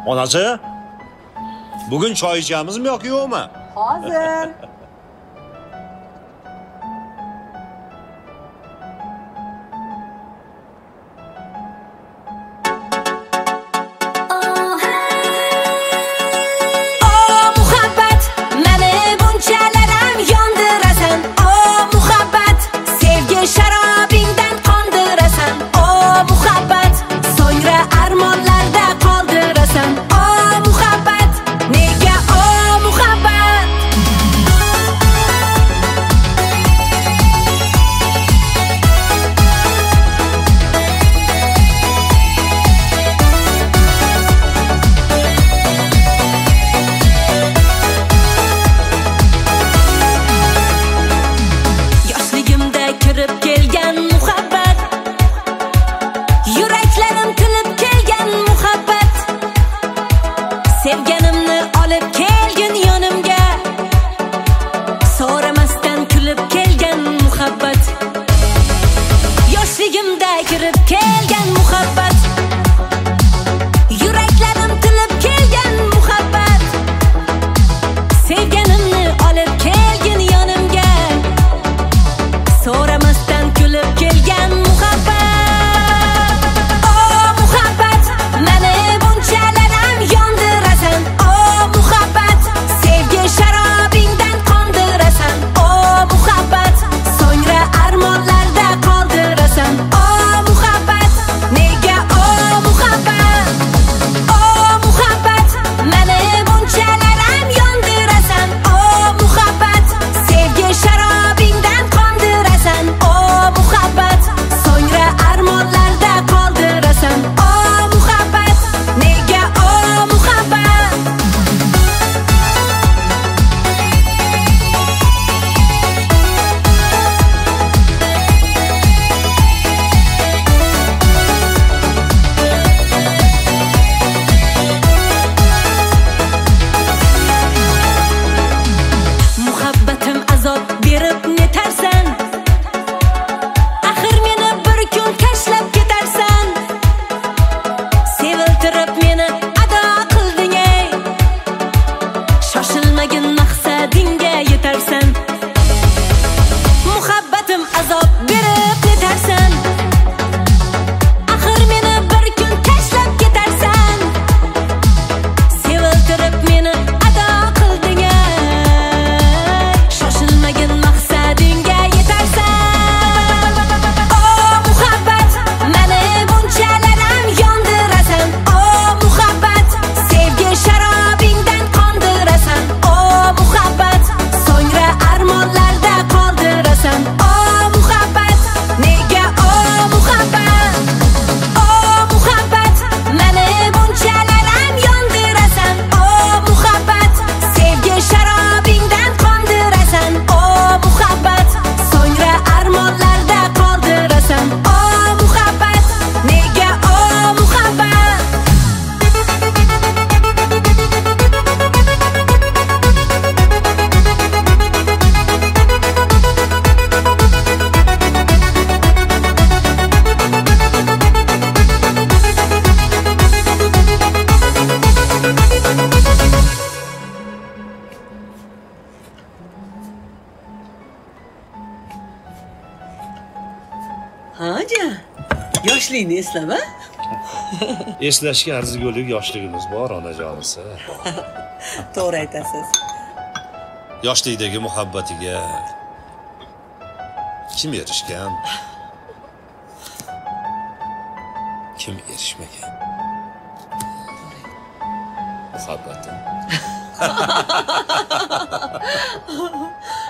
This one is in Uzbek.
Onasi, bugün choy ichamiz yo'qmi? Hozir. Sevganimni olib kelgin yonimga, so'ramasdan kulib kelgan muhabbat. Yoshligimda kirib kelgan muhabbat. Yuraklarim tilib kelgan muhabbat. Sevganimni olib kelgin yonimga, so'ramasdan kulib kelgan muhabbat. Haja, yoshlikni eslama. Eslashga arzigulik yoshligimiz bor, onajonisi. To'g'ri aytasiz. Yoshlikdagi muhabbatiga kim erishgan? Kim erishmagan? Muhabbatim.